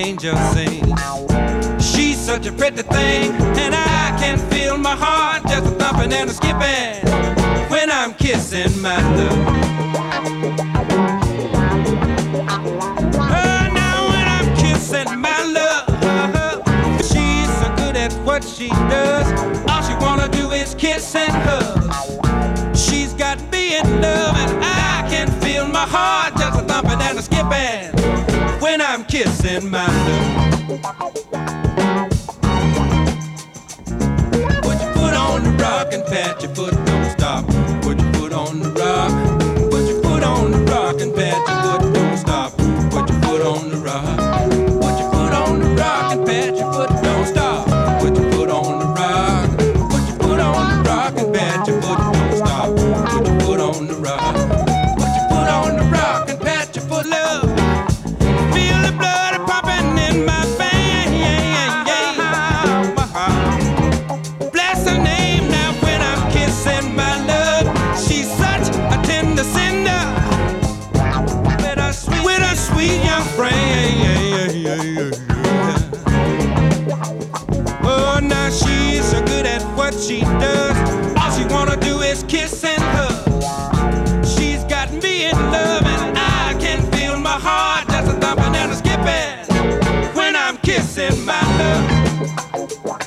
angel sings. She's such a pretty thing, and I can feel my heart just a thumping and a skipping when I'm kissing my love. Now when I'm kissing my love, she's so good at what she does. All she wanna do is kiss and hug. She's got me in love, and I can feel my heart just a thumping and a skipping when I'm kissing my love. Put your foot on the rock and pat your foot, don't stop. Put your foot on the rock. Put your foot on the rock and pat your foot, don't stop. Put your foot on the rock. Put your foot on the rock and pat your foot, don't stop. Put your foot on the rock. Put your foot on the rock and pat your foot, don't stop. Put your foot on the rock. Put your foot on the rock and pat your foot, love. Feel the blood pumping in my veins. Bless her name now when I'm kissing my love. She's such a tender cinder with a sweet young frame. Oh, now she's so good at what she does. All she wanna do is kiss and hug. She's got me in love, and I can feel my heart just a thumping and a skipping when I'm kissing my love.